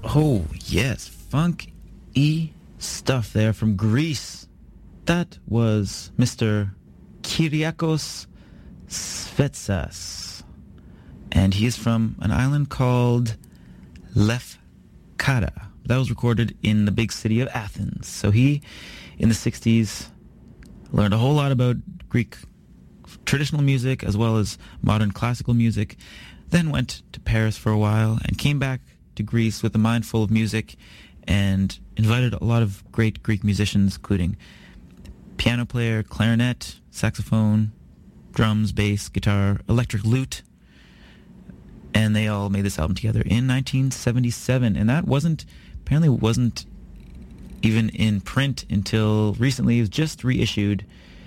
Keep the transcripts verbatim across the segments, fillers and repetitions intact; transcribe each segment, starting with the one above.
Oh, yes. Funk-y stuff there from Greece. That was Mister Kyriakos Svetsas. And he is from an island called Lefkada. That was recorded in the big city of Athens. So he, in the sixties, learned a whole lot about Greek traditional music as well as modern classical music, then went to Paris for a while and came back to Greece with a mind full of music and invited a lot of great Greek musicians, including piano player, clarinet, saxophone, drums, bass, guitar, electric lute, and they all made this album together in nineteen seventy-seven. And that wasn't, apparently wasn't even in print until recently. It was just reissued.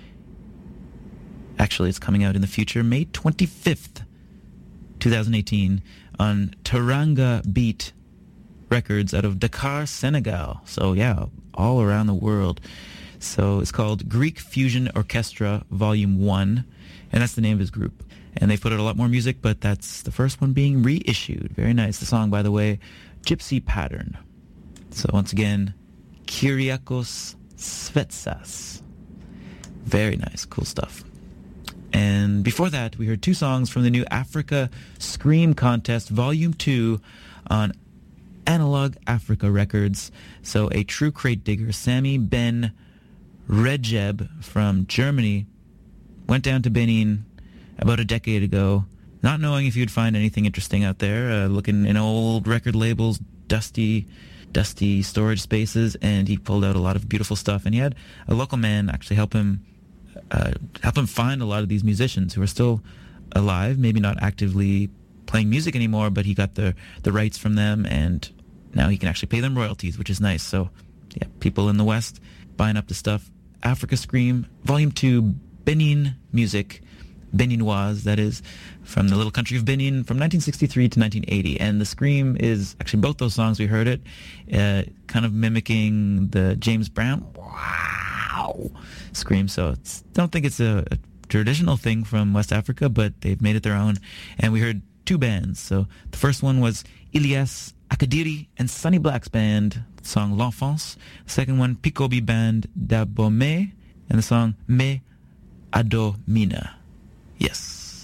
Actually, it's coming out in the future, May twenty-fifth, twenty eighteen, on Teranga Beat Records out of Dakar, Senegal. So yeah, all around the world. So it's called Greek Fusion Orchestra Volume one, and that's the name of his group. And they put out a lot more music, but that's the first one being reissued. Very nice. The song, by the way, Gypsy Pattern. So once again, Kyriakos Svetsas. Very nice. Cool stuff. And before that, we heard two songs from the new Africa Scream Contest Volume two on Analog Africa Records. So a true crate digger, Sami Ben Rejeb from Germany, went down to Benin about a decade ago, not knowing if you'd find anything interesting out there, uh, looking in old record labels, dusty, dusty storage spaces, and he pulled out a lot of beautiful stuff. And he had a local man actually help him uh, help him find a lot of these musicians who are still alive, maybe not actively playing music anymore, but he got the the rights from them, and now he can actually pay them royalties, which is nice. So, yeah, people in the West buying up the stuff. Africa Scream, Volume two, Benin Music, Beninoise, that is, from the little country of Benin from nineteen sixty-three to nineteen eighty. And the Scream is, actually both those songs we heard it, uh, kind of mimicking the James Brown, wow, Scream. So it's, don't think it's a, a traditional thing from West Africa, but they've made it their own. And we heard two bands. So the first one was Ilyas Akadiri and Sunny Black's band, the song L'Enfance. The second one, Pikobi Band d'Abomey, and the song Me Adomina. Yes.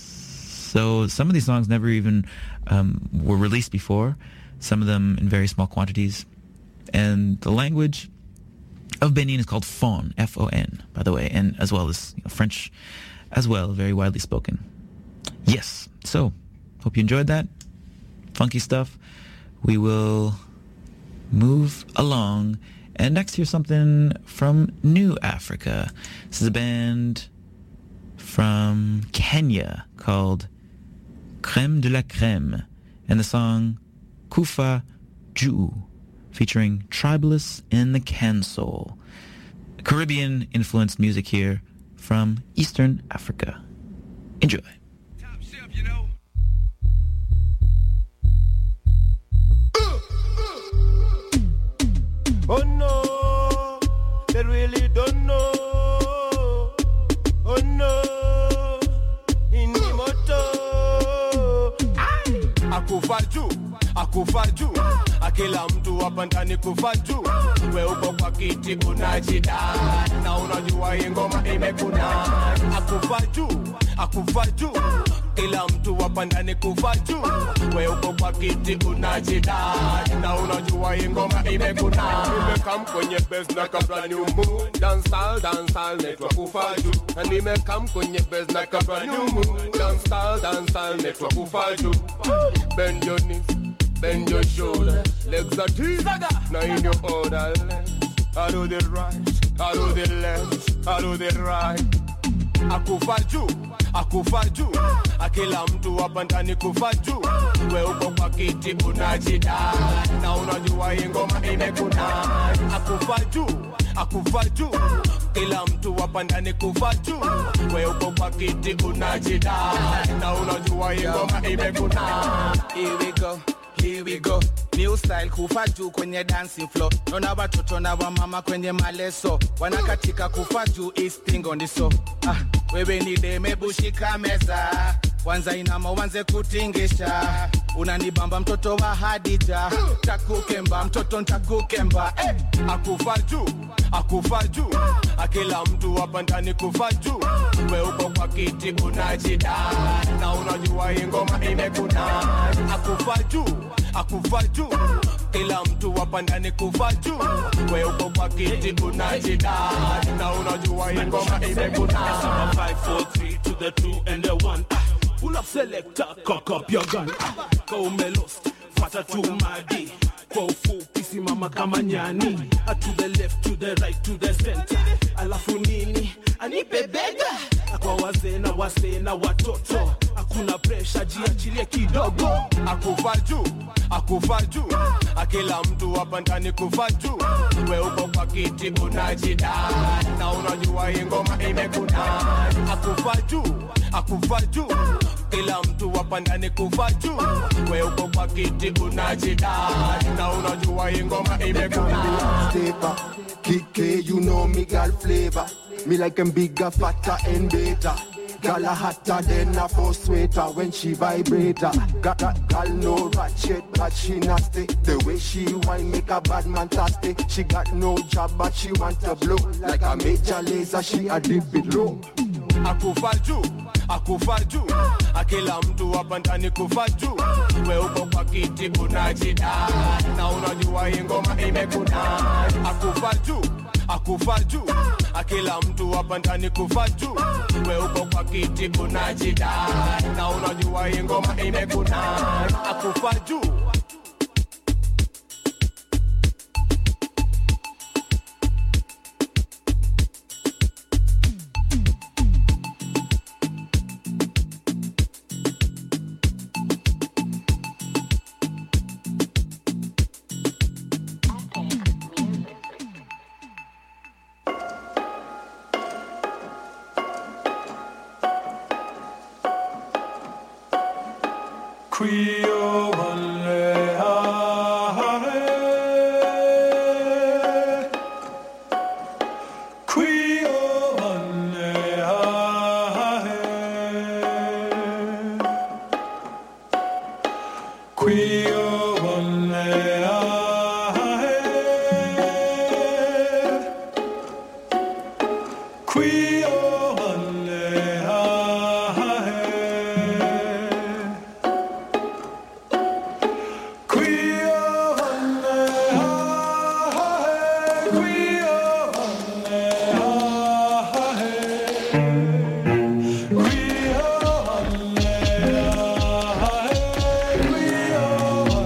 So some of these songs never even um, were released before, some of them in very small quantities. And the language of Benin is called Fon, F O N, by the way, and as well as, you know, French as well, very widely spoken. Yes. So, hope you enjoyed that. Funky stuff. We will move along. And next, here's something from New Africa. This is a band from Kenya called Crème de la Crème, and the song Kufa Juu, featuring Tribalists in the Kansol. Caribbean-influenced music here from Eastern Africa. Enjoy. Top shelf, you know. Oh no, they really don't know. Oh no, in the moto. Akufa juu, akufa juu. Akila mtu hapa ndani kufa juu. We uko kwa kiti unajida, na unajua hii ngoma imekuna. Akufa juu, akufa juu. Kila mtu hapa ndani kufa juu. We uko kwa kiti unajida, na unajua hii ngoma imekuna. Nimekam kwenye base na kabla new moon. Dance style, dance style, network kufa juu. Na nimekam kwenye base na kabla new moon. Dance style, dance style, network kufa juu. Bend your knees, bend your shoulder. Legs are deep, now in your order. I do the right, I do the left, I do the right. Akufa juu, akufa juu. Akila mtu hapa ndani kufa juu. We uko kwa kiti unajida, na unajua hii ngoma imekuna. Akufa juu, akufa juu. Kila mtu hapa ndani kufa juu. We uko kwa kiti unajida, na unajua hii ngoma imekuna. Here we go. Here we go, new style kufa juu kwenye dancing floor. Nona watoto na wa mama kwenye maleso. Wanakatika kufa juu is thing on the so. Ah, wewe ni deme bushika meza. Kwanza inama uanze kutingisha. Unanibamba mtoto wa Hadija. Takukemba mtoto ntakukemba. Hey, akufa juu, akufa juu. Akila mtu hapa ndani kufa juu. We uko kwa kiti unajida. Na unajua hii ngoma imekuna. Akufa juu, akufa juu. Kila mtu hapa ndani kufa juu. We uko kwa kiti unajida. Na unajua hii ngoma imekuna. five four three to the two and the one. Pull up selector, cock up your gun. Go melos, fata tu madi. Kwa ufupi simama kama nyani. To the left, to the right, to the center. Alafu nini, anipe bega. Kwa wazee na wazee na watoto. Hakuna pressure, jiachilie kidogo. Akufa juu, akufa juu. Akila mtu hapa ndani kufa juu. We uko kwa kiti unajida. Na unajua hii ngoma imekuna. Akufa juu, akufa juu. Kila mtu hapa ndani kufa juu. We uko kwa kiti unajida. Na unajua hii ngoma imekuna. Kike, you know me girl flavor. Me like them bigger, fatter and better. Girl a hotter than a first sweater when she vibrator. Got that girl no ratchet, but she nasty. The way she whine make a bad man thirsty. She got no job, but she want to blow. Like a major laser, she a dip it low. Akufa juu, akufa juu. Akila mtu hapa ndani kufa juu. We uko kwa kiti unajida. Na unajua hii ngoma imekuna. Akufa juu, akufa juu. Akila mtu hapa ndani kufa juu. We uko kwa kiti unajida. Na unajua hii ngoma imekuna. Akufa juu. Quio valle ae, quio valle ae, quio valle ae, quio valle ae. We are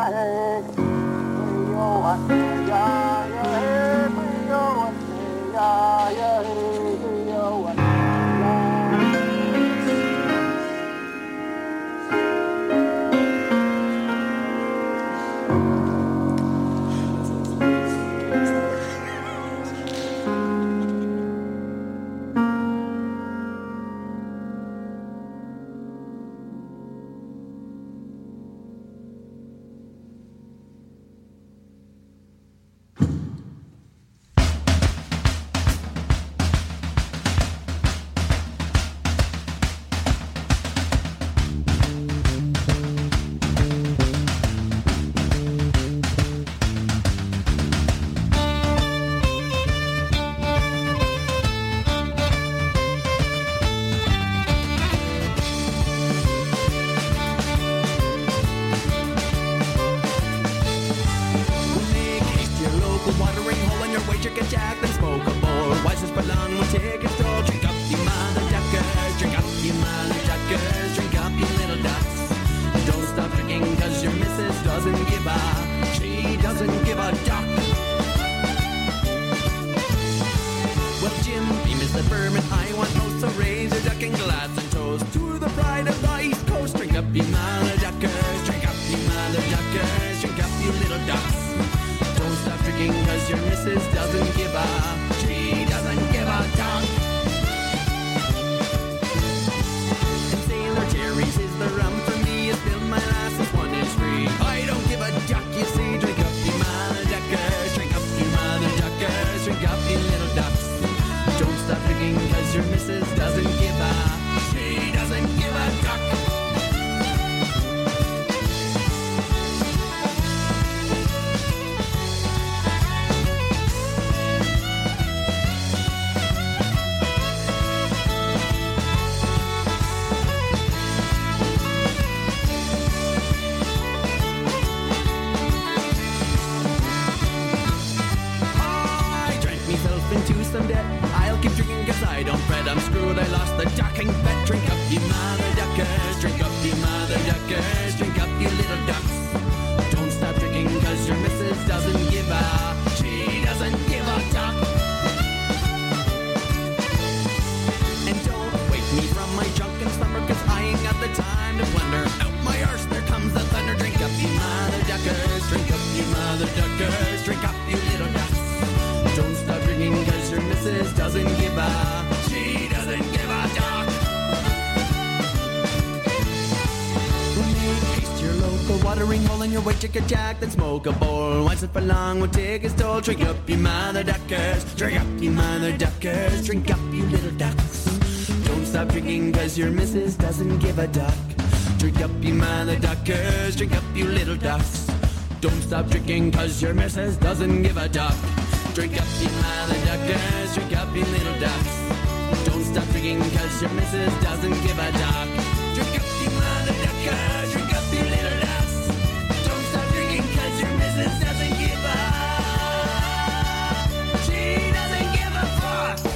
Chick a jack, then smoke a bowl. Once it for long, we'll take his toll. Drink up, you mother duckers. Drink up, you mother duckers. Drink up, you little ducks. Don't stop drinking, cause your missus doesn't give a duck. Drink up, you mother duckers. Drink up, you little ducks. Don't stop drinking, cause your missus doesn't give a duck. Drink up, you mother duckers. Drink up, you little ducks. Don't stop drinking, cause your missus doesn't give a duck. Drink up, you mother duckers. Drink up, you little ducks. Doesn't give a, she doesn't give a fuck.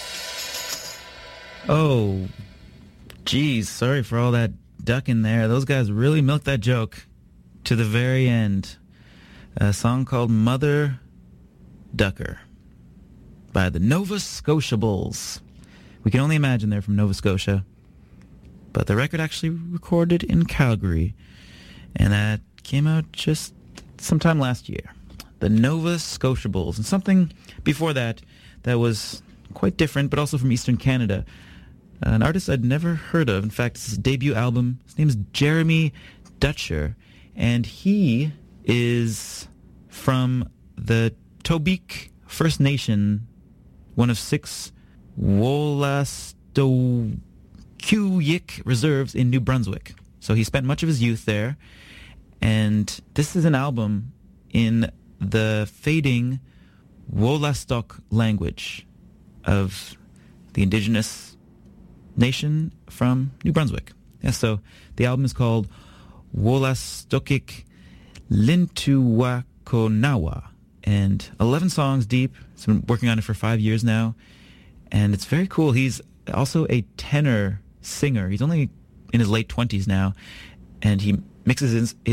Oh, geez, sorry for all that duck in there. Those guys really milked that joke to the very end. A song called Mother Ducker by the Nova Scotia Bulls. We can only imagine they're from Nova Scotia, but the record actually recorded in Calgary, and that came out just sometime last year. The Nova Scotia Bulls. And something before that that was quite different, but also from Eastern Canada. An artist I'd never heard of. In fact, it's his debut album. His name is Jeremy Dutcher, and he is from the Tobique First Nation, one of six Wolastoqiyik reserves in New Brunswick. So he spent much of his youth there. And this is an album in the fading Wolastoq language of the indigenous nation from New Brunswick. Yeah, so the album is called Wolastoqik Lintuwakonawa, and eleven songs deep. He's been working on it for five years now, and it's very cool. He's also a tenor singer. He's only in his late twenties now, and he mixes his, his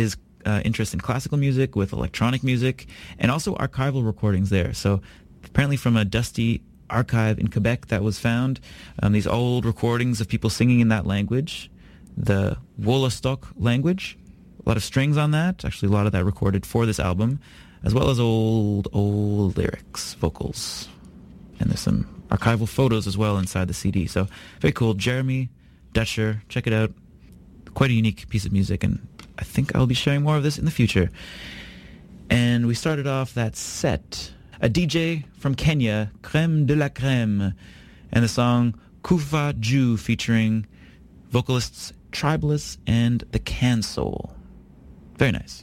uh, interest in classical music with electronic music, and also archival recordings there. So apparently from a dusty archive in Quebec that was found, um, these old recordings of people singing in that language, the Wolastoq language, a lot of strings on that, actually a lot of that recorded for this album, as well as old, old lyrics, vocals. And there's some archival photos as well inside the C D. So very cool. Jeremy Dutcher, check it out. Quite a unique piece of music, and I think I'll be sharing more of this in the future. And we started off that set, a D J from Kenya, Creme de la Creme, and the song Kufa Ju featuring vocalists Tribalists and the Can Soul. Very nice.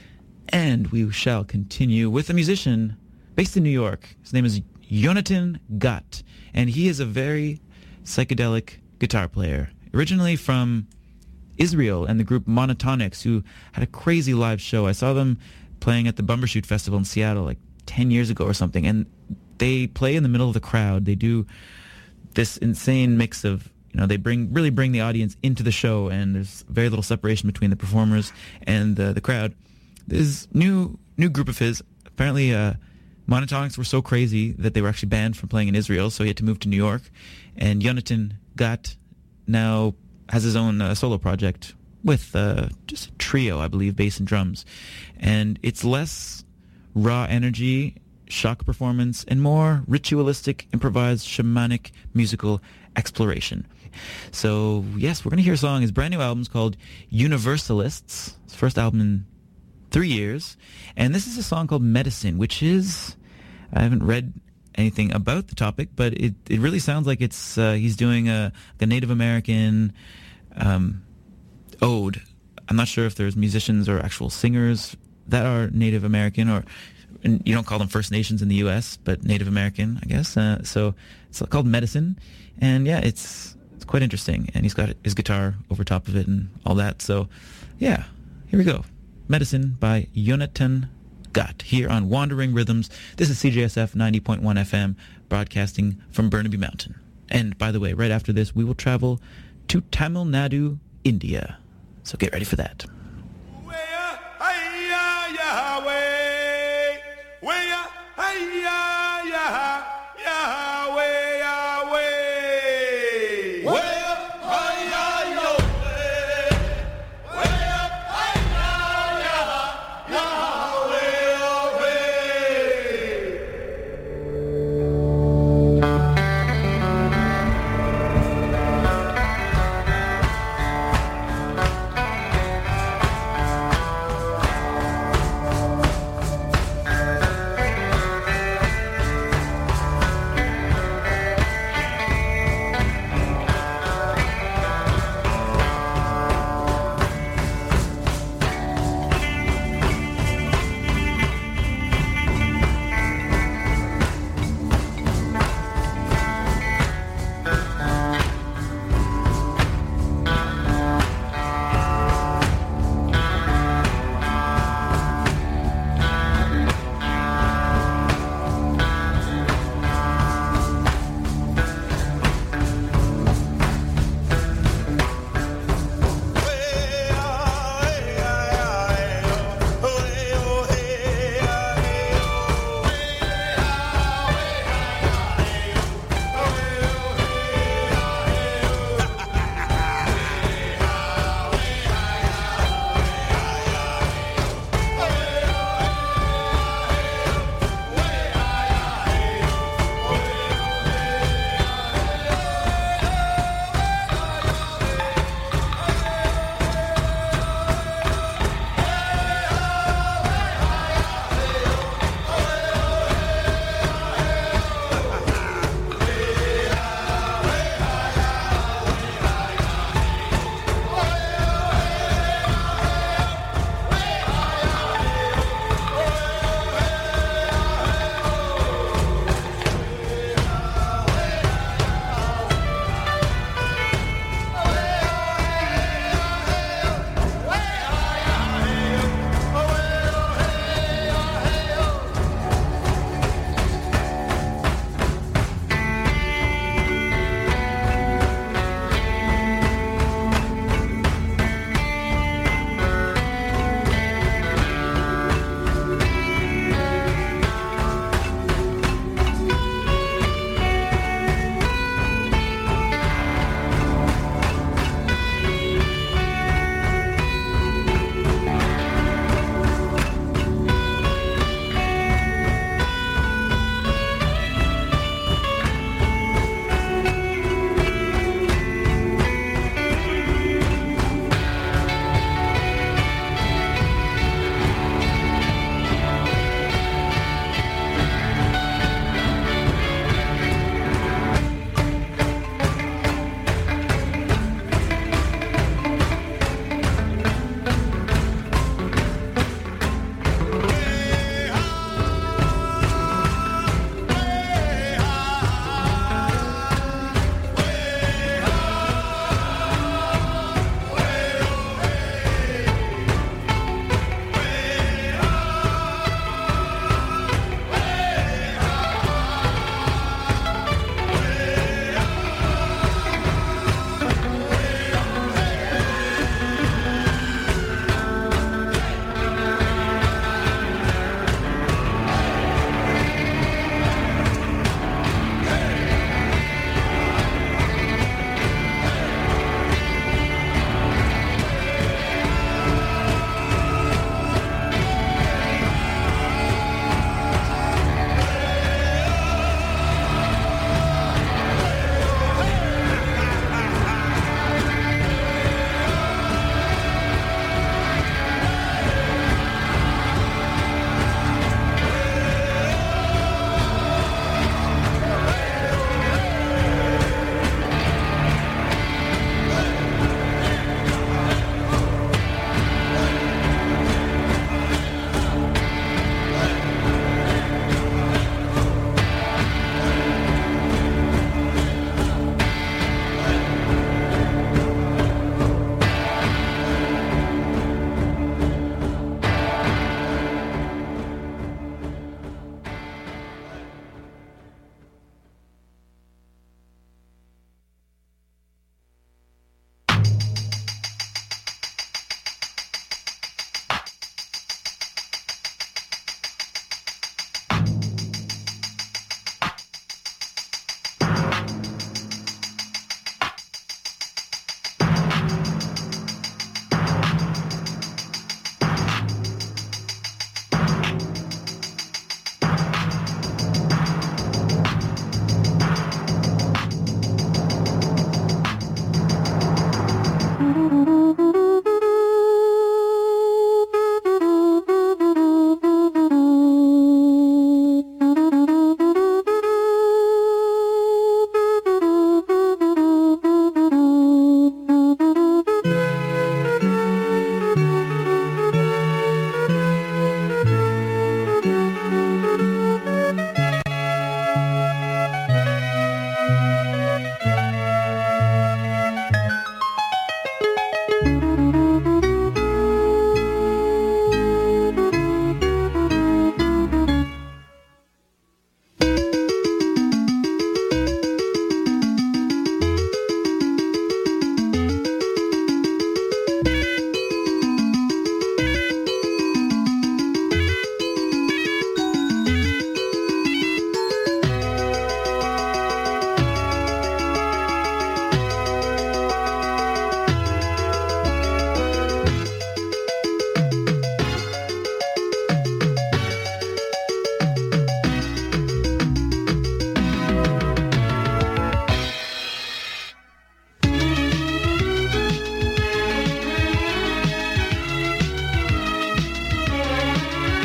And we shall continue with a musician based in New York. His name is Yonatan Gat, and he is a very psychedelic guitar player, originally from Israel and the group Monotonics, who had a crazy live show. I saw them playing at the Bumbershoot Festival in Seattle like ten years ago or something, and they play in the middle of the crowd. They do this insane mix of, you know, they bring really bring the audience into the show, and there's very little separation between the performers and the, the crowd. This new new group of his, apparently uh, Monotonics were so crazy that they were actually banned from playing in Israel, so he had to move to New York. And Yonatan Gat now has his own uh, solo project with uh, just a trio, I believe, bass and drums. And it's less raw energy, shock performance, and more ritualistic, improvised, shamanic musical exploration. So, yes, we're going to hear a song. His brand new album is called Universalists. His first album in three years. And this is a song called Medicine, which is, I haven't read anything about the topic, but it, it really sounds like it's uh, he's doing a, a Native American um, ode. I'm not sure if there's musicians or actual singers that are Native American, or and you don't call them First Nations in the U S, but Native American, I guess. Uh, so it's called Medicine, and yeah, it's it's quite interesting. And he's got his guitar over top of it and all that. So yeah, here we go. Medicine by Yonatan Gat here on Wandering Rhythms. This is C J S F ninety point one F M, broadcasting from Burnaby Mountain. And by the way, right after this, we will travel to Tamil Nadu, India. So get ready for that.